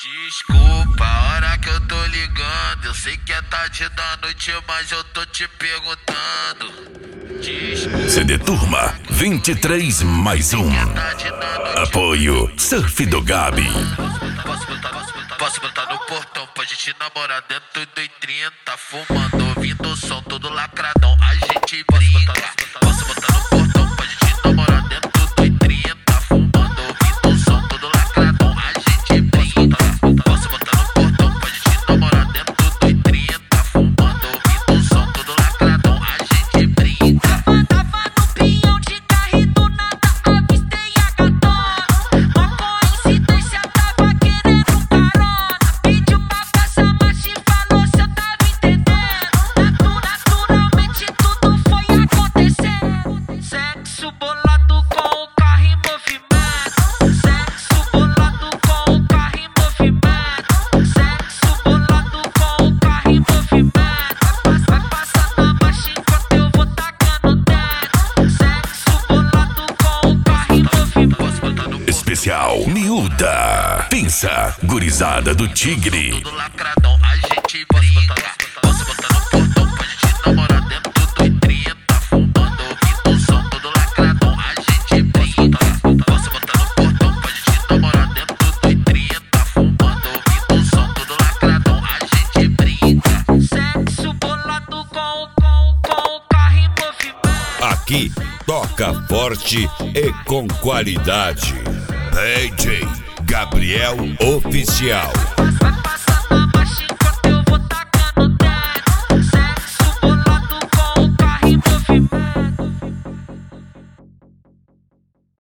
Desculpa a hora que eu tô ligando. Eu sei que é tarde da noite, mas eu tô te perguntando. Desculpa. CD Turma 23 mais 1. Apoio Surf do Gabi. Posso botar no portão pra gente namorar dentro do 30, fumando, ouvindo o som todo lacradão, a gente brinca. Posso botar no portão pra gente namorar dentro do 30, fumando, ouvindo o som todo lacradão, a gente brinca. Posso botar no portão pra gente namorar dentro do 30, fumando, ouvindo o som todo lacradão, a gente brinca. Tava no pinhão de carro e do nada avistei a gatona. Uma coincidência, tava querendo carona. Pediu pra passar marcha e falou se eu tava entendendo. Naturalmente tudo foi acontecendo. Sexo bolado com o carro em movimento. Sexo bolado com o carro em movimento. Sexo bolado com o carro em movimento. Vai passando a marcha enquanto eu vou tacando dentro. Sexo bolado com o carro em movimento. Especial Miúda. Pensa, gurizada do Tigre. Todo lacradão, a gente brinca. Posso botar no portão pra gente namorar dentro do 30, fumando, ouvindo o som todo lacradão, a gente brinca. Posso botar no portão pra gente namorar dentro do 30, fumando, ouvindo o som todo lacradão, a gente brinca. Sexo bolado com o carro em movimento. Aqui toca forte e com qualidade. DJ Gabriel Oficial.